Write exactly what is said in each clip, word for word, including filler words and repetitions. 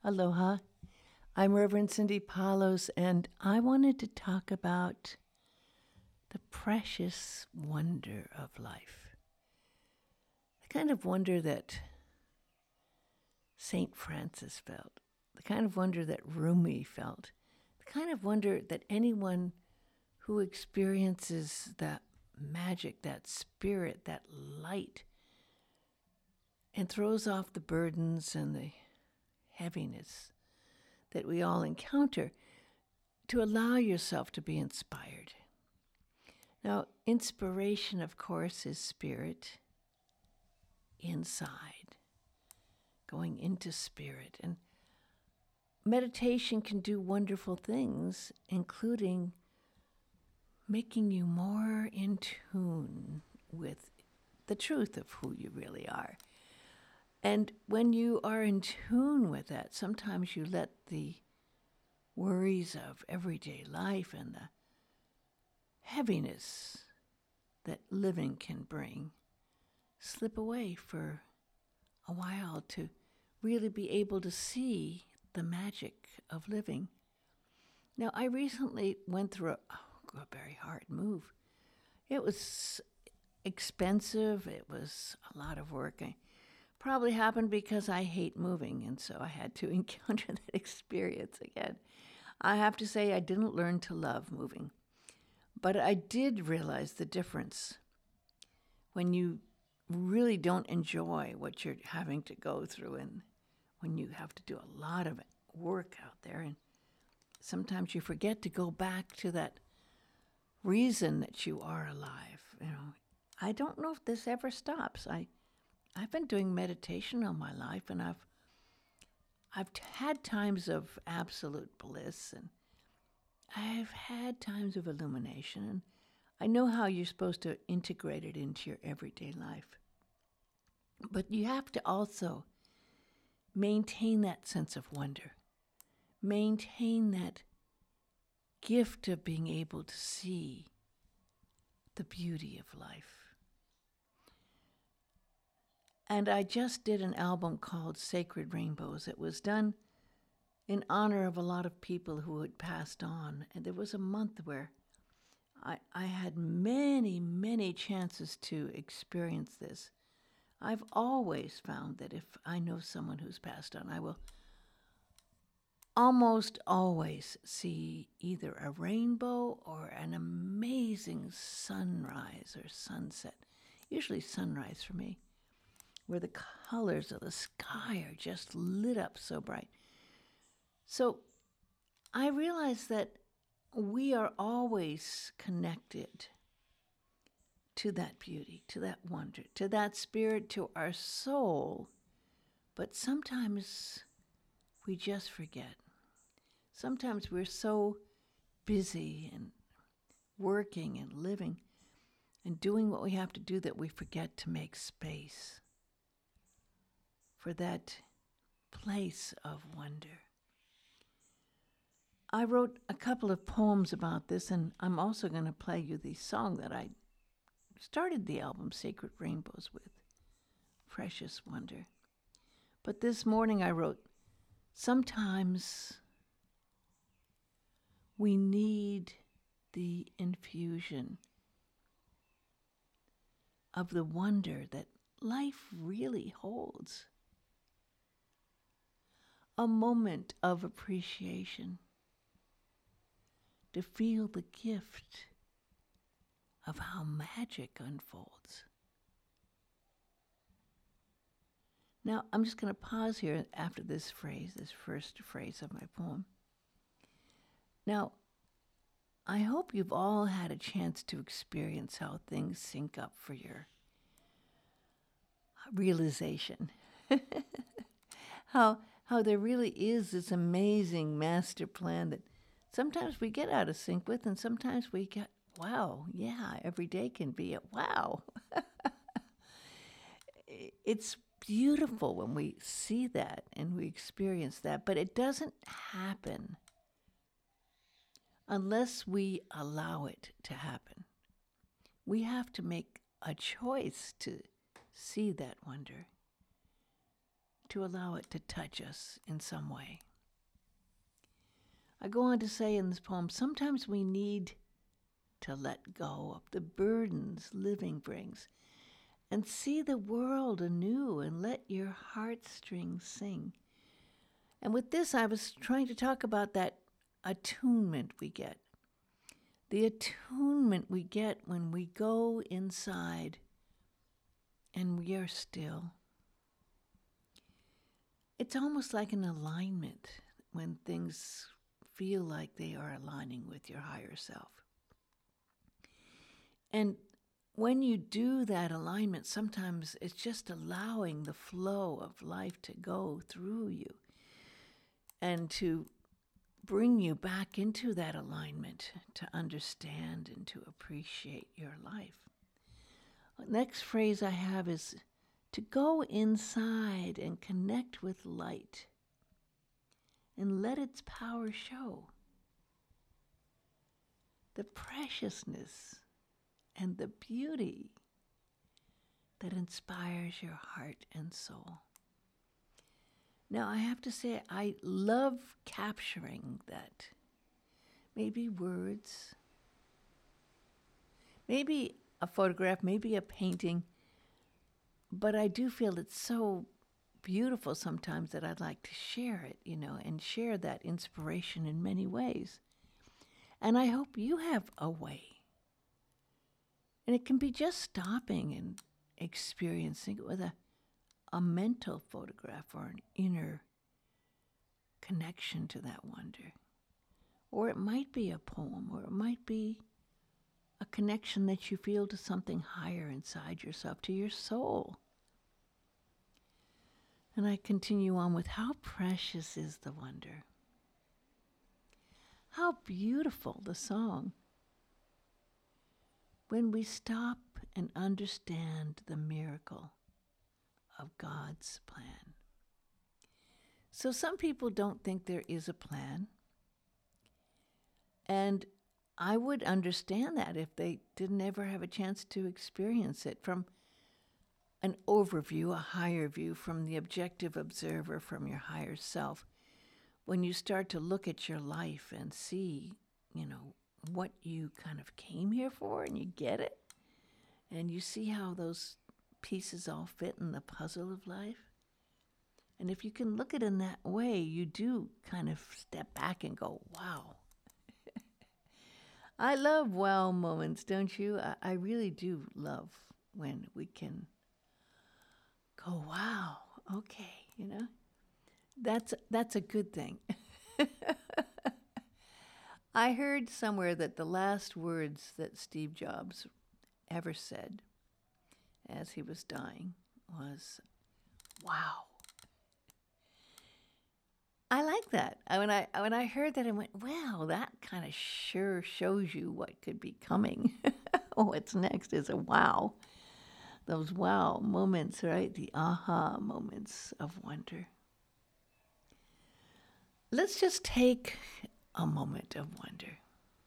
Aloha. I'm Reverend Cindy Palos, and I wanted to talk about the precious wonder of life. The kind of wonder that Saint Francis felt, the kind of wonder that Rumi felt, the kind of wonder that anyone who experiences that magic, that spirit, that light, and throws off the burdens and the heaviness that we all encounter, to allow yourself to be inspired. Now, inspiration, of course, is spirit inside, going into spirit. And meditation can do wonderful things, including making you more in tune with the truth of who you really are. And when you are in tune with that, sometimes you let the worries of everyday life and the heaviness that living can bring slip away for a while to really be able to see the magic of living. Now, I recently went through a, oh, a very hard move. It was expensive. It was a lot of work. I, Probably happened because I hate moving, and so I had to encounter that experience again. I have to say I didn't learn to love moving, but I did realize the difference when you really don't enjoy what you're having to go through, and when you have to do a lot of work out there, and sometimes you forget to go back to that reason that you are alive. You know, I don't know if this ever stops. I I've been doing meditation all my life, and I've I've had times of absolute bliss, and I've had times of illumination, and I know how you're supposed to integrate it into your everyday life. But you have to also maintain that sense of wonder, maintain that gift of being able to see the beauty of life. And I just did an album called Sacred Rainbows. It was done in honor of a lot of people who had passed on. And there was a month where I, I had many, many chances to experience this. I've always found that if I know someone who's passed on, I will almost always see either a rainbow or an amazing sunrise or sunset, usually sunrise for me, where the colors of the sky are just lit up so bright. So I realize that we are always connected to that beauty, to that wonder, to that spirit, to our soul. But sometimes we just forget. Sometimes we're so busy and working and living and doing what we have to do that we forget to make space for that place of wonder. I wrote a couple of poems about this, and I'm also going to play you the song that I started the album Sacred Rainbows with, Precious Wonder. But this morning I wrote, sometimes we need the infusion of the wonder that life really holds. A moment of appreciation, to feel the gift of how magic unfolds. Now, I'm just going to pause here after this phrase, this first phrase of my poem. Now, I hope you've all had a chance to experience how things sync up for your realization. how how there really is this amazing master plan that sometimes we get out of sync with, and sometimes we get, wow, yeah, every day can be a wow. It's beautiful when we see that and we experience that, but it doesn't happen unless we allow it to happen. We have to make a choice to see that wonder, to allow it to touch us in some way. I go on to say in this poem, sometimes we need to let go of the burdens living brings and see the world anew and let your heartstrings sing. And with this, I was trying to talk about that attunement we get. The attunement we get when we go inside and we are still. It's almost like an alignment when things feel like they are aligning with your higher self. And when you do that alignment, sometimes it's just allowing the flow of life to go through you and to bring you back into that alignment to understand and to appreciate your life. The next phrase I have is to go inside and connect with light and let its power show. The preciousness and the beauty that inspires your heart and soul. Now, I have to say, I love capturing that. Maybe words, maybe a photograph, maybe a painting, but I do feel it's so beautiful sometimes that I'd like to share it, you know, and share that inspiration in many ways. And I hope you have a way. And it can be just stopping and experiencing it with a, a mental photograph or an inner connection to that wonder. Or it might be a poem, or it might be a connection that you feel to something higher inside yourself, to your soul. And I continue on with how precious is the wonder. How beautiful the song. When we stop and understand the miracle of God's plan. So some people don't think there is a plan. And I would understand that if they didn't ever have a chance to experience it from an overview, a higher view, from the objective observer, from your higher self. When you start to look at your life and see, you know, what you kind of came here for, and you get it, and you see how those pieces all fit in the puzzle of life. And if you can look at it in that way, you do kind of step back and go, wow. I love wow moments, don't you? I, I really do love when we can go, wow, okay, you know? That's that's a good thing. I heard somewhere that the last words that Steve Jobs ever said as he was dying was, wow. I like that. I, when I when I heard that, I went, wow, that kind of sure shows you what could be coming. What's next is a wow. Those wow moments, right? The aha moments of wonder. Let's just take a moment of wonder.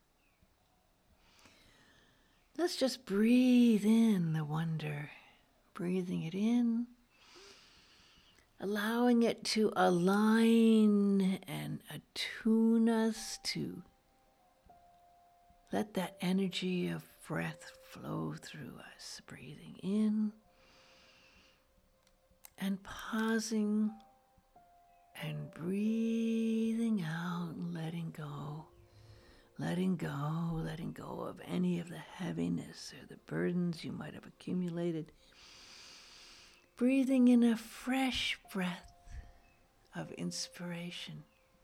Let's just breathe in the wonder, breathing it in, allowing it to align and attune us to let that energy of breath flow through us, breathing in and pausing and breathing out, letting go, letting go, letting go of any of the heaviness or the burdens you might have accumulated. Breathing in a fresh breath of inspiration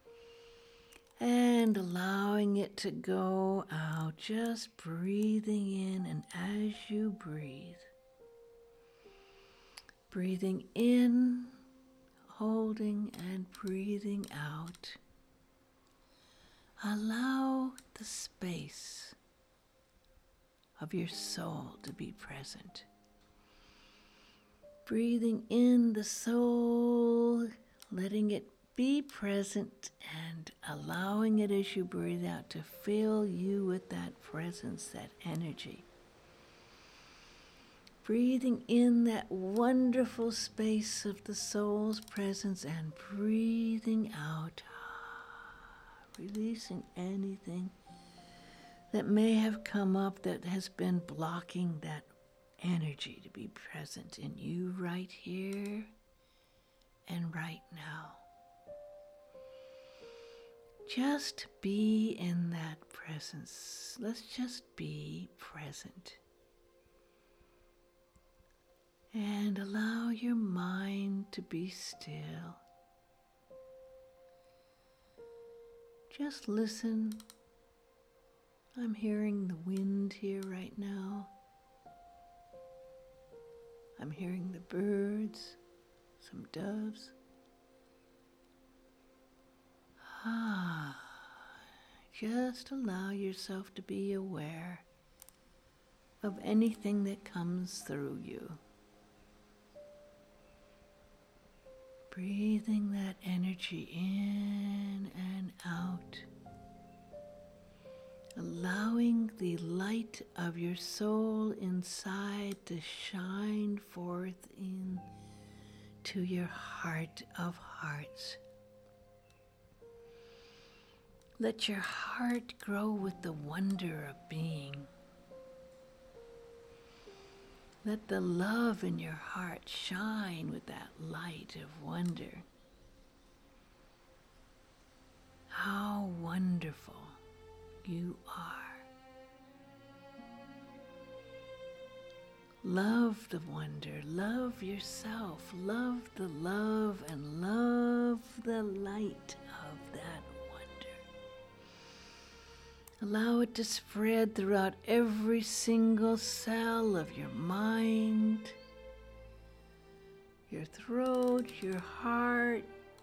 and allowing it to go out, just breathing in, and as you breathe, breathing in, holding and breathing out, allow the space of your soul to be present. Breathing in the soul, letting it be present and allowing it as you breathe out to fill you with that presence, that energy. Breathing in that wonderful space of the soul's presence and breathing out, releasing anything that may have come up that has been blocking that energy to be present in you right here and right now. Just be in that presence. Let's just be present. And allow your mind to be still. Just listen. I'm hearing the wind here right now. I'm hearing the birds, some doves. Ah, just allow yourself to be aware of anything that comes through you. Breathing that energy in and out. Allowing the light of your soul inside to shine forth into your heart of hearts. Let your heart grow with the wonder of being. Let the love in your heart shine with that light of wonder. How wonderful you are. Love the wonder, love yourself, love the love, and love the light of that wonder. Allow it to spread throughout every single cell of your mind, your throat, your heart,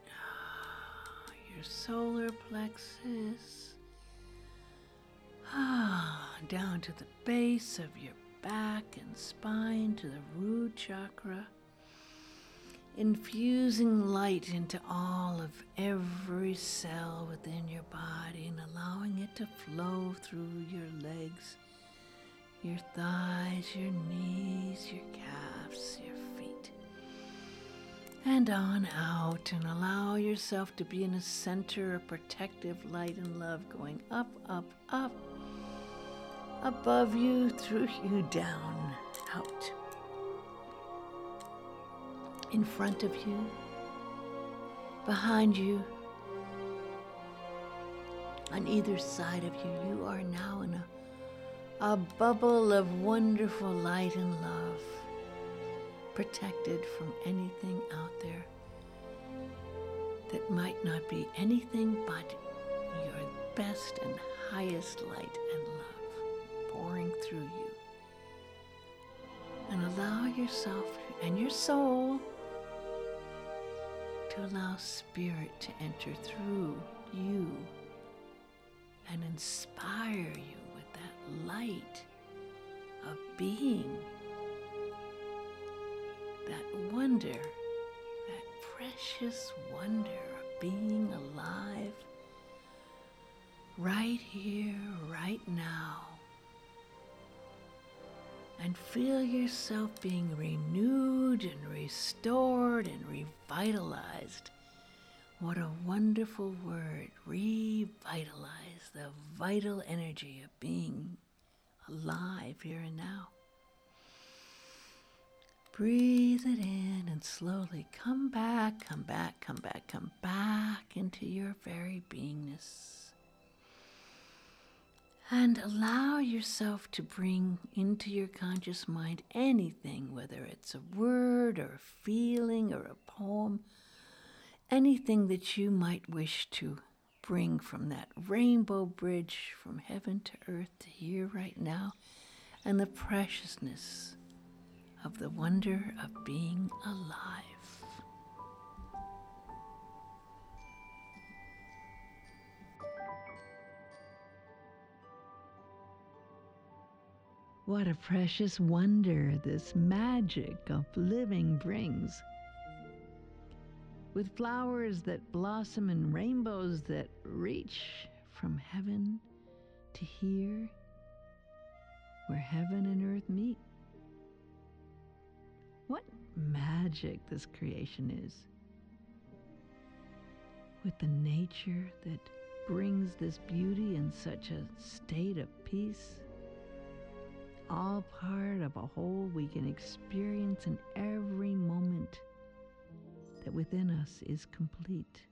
your solar plexus, ah, down to the base of your back and spine, to the root chakra, infusing light into all of every cell within your body and allowing it to flow through your legs, your thighs, your knees, your calves, your feet, and on out, and allow yourself to be in a center of protective light and love going up, up, up, above you, through you, down, out. In front of you, behind you, on either side of you, you are now in a, a bubble of wonderful light and love, protected from anything out there that might not be anything but your best and highest light and love pouring through you. And allow yourself and your soul to allow spirit to enter through you and inspire you with that light of being, that wonder, that precious wonder of being alive right here, right now. And feel yourself being renewed and restored and revitalized. What a wonderful word, revitalize, the vital energy of being alive here and now. Breathe it in and slowly come back, come back, come back, come back into your very beingness. And allow yourself to bring into your conscious mind anything, whether it's a word or a feeling or a poem, anything that you might wish to bring from that rainbow bridge from heaven to earth to here right now, and the preciousness of the wonder of being alive. What a precious wonder this magic of living brings. With flowers that blossom and rainbows that reach from heaven to here, where heaven and earth meet. magic this creation is, with the nature that brings this beauty in such a state of peace, all part of a whole we can experience in every moment that within us is complete.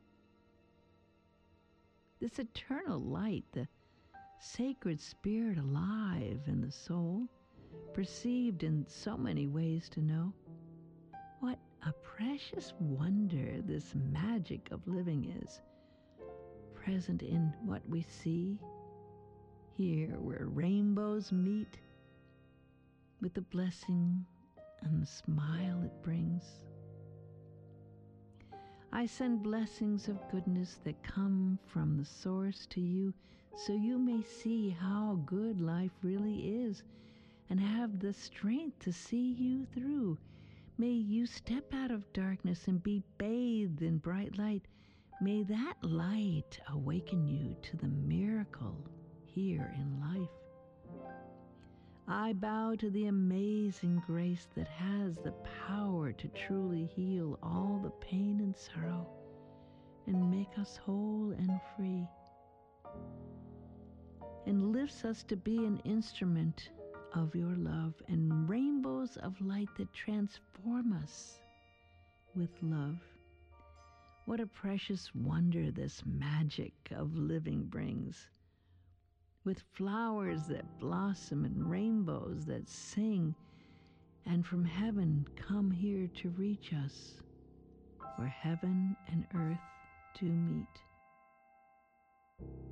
This eternal light, the sacred spirit alive in the soul, perceived in so many ways to know. What a precious wonder this magic of living is, present in what we see, here where rainbows meet, with the blessing and the smile it brings. I send blessings of goodness that come from the source to you, so you may see how good life really is and have the strength to see you through. May you step out of darkness and be bathed in bright light. May that light awaken you to the miracle here in life. I bow to the amazing grace that has the power to truly heal all the pain and sorrow and make us whole and free, and lifts us to be an instrument of your love and rainbows of light that transform us with love. What a precious wonder this magic of living brings, with flowers that blossom and rainbows that sing, and from heaven come here to reach us, where heaven and earth do meet.